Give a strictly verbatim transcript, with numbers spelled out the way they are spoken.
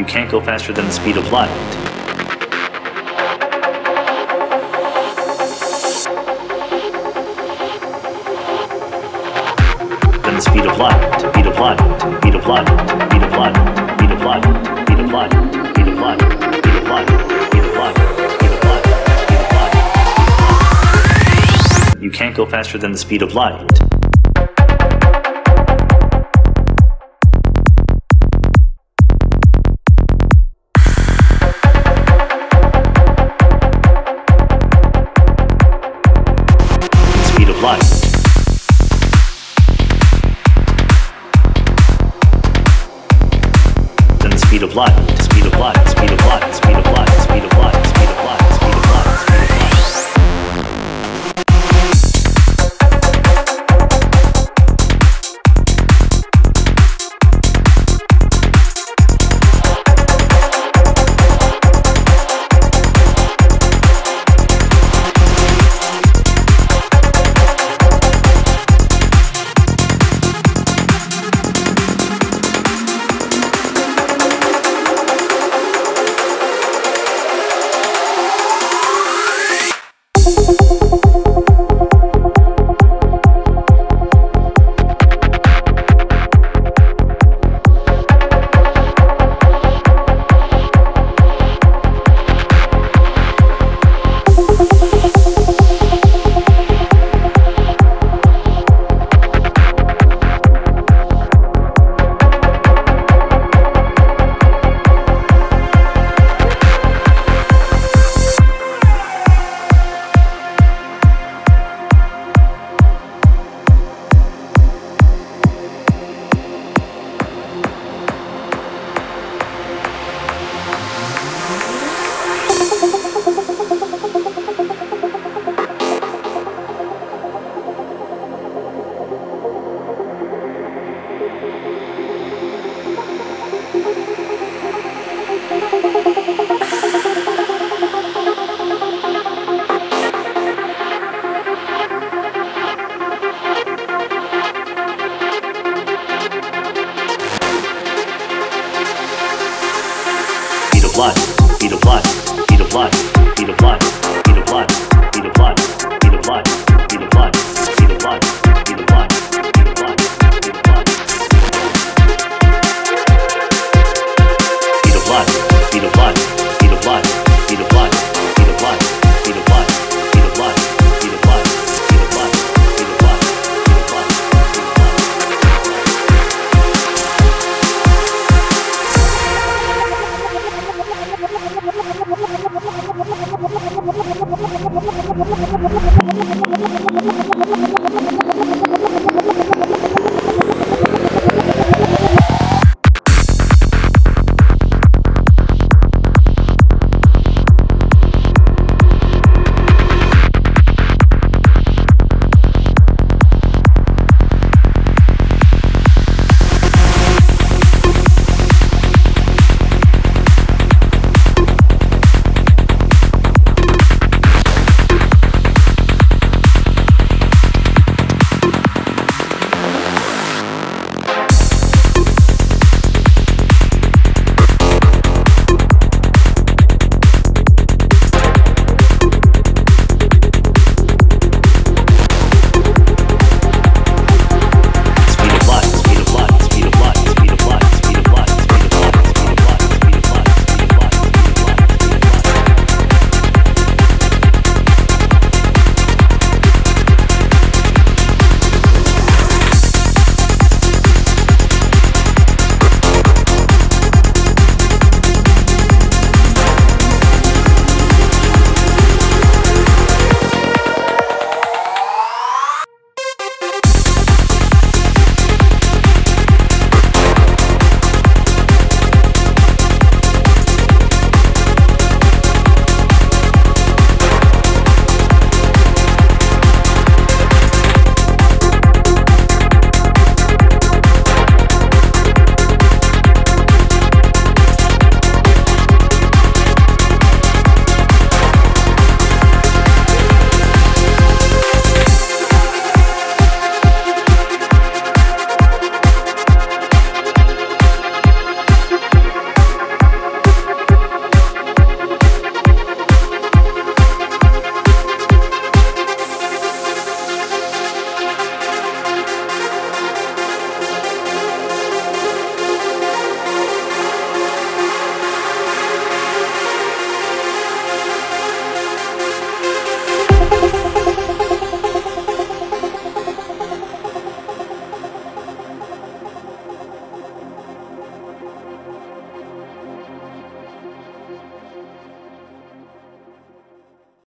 You can't go faster than the speed of light. Than the speed of light, speed of light, speed of light, speed of light, speed of light, speed of light, speed of light, speed of light, speed of light, speed of light, speed of light. You can't go faster than the speed of light. Speed of light. Then the speed of light, speed of light, speed of light, speed of light, speed of light, speed of light, speed of light, speed of light. Light, speed of light, speed of light, speed of light, speed of light, speed of light, speed of light, speed of light, speed of light, speed of light, speed of light, speed of light. Speed of light, speed of light, speed of light, speed of light, speed of light, speed of light, speed of light, speed of light, speed of light, speed of light, speed of light. Thank you.